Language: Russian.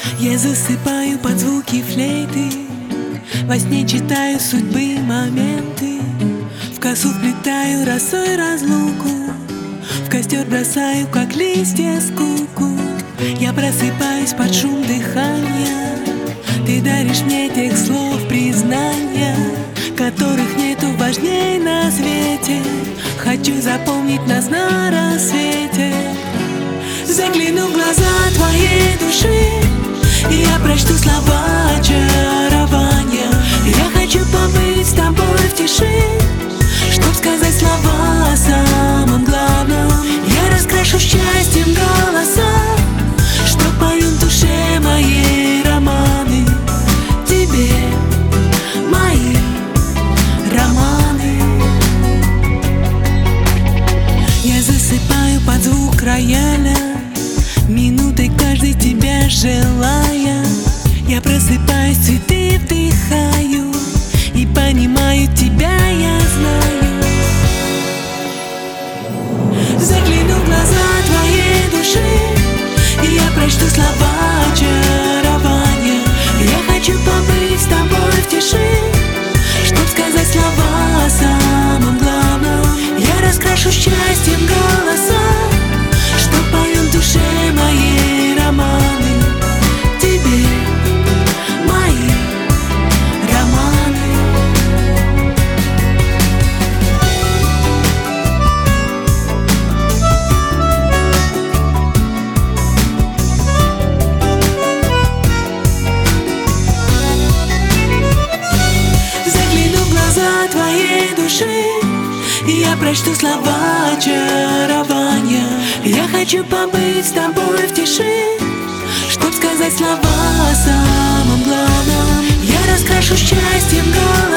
Я засыпаю под звуки флейты, во сне читаю судьбы моменты, в косу вплетаю росой разлуку, в костер бросаю, как листья, скуку. Я просыпаюсь под шум дыхания, ты даришь мне тех слов признания, которых нету важней на свете. Хочу запомнить нас на рассвете. Загляну в глаза твоей души, и я прочту слова очарования. Я хочу побыть с тобой в тиши, чтоб сказать слова о самом главном. Я раскрашу счастьем голоса, что поют в душе моей романы. Тебе мои романы. Я засыпаю под звук рояля, минутой каждой тебя желая. Я просыпаюсь, цветы вдыхаю, и понимаю, тебя я знаю. Загляну в глаза твоей души, и я прочту слова очарования. Я хочу побыть с тобой в тиши, чтоб сказать слова о самом главном. Я раскрашу счастьем голоса, что поют в душе моей романы. Тебе мои романы. Загляну в глаза твоей души, и я прочту слова очарования. Я хочу побыть с тобой в тиши, чтоб сказать слова о самом главном. Я раскрашу счастьем голос.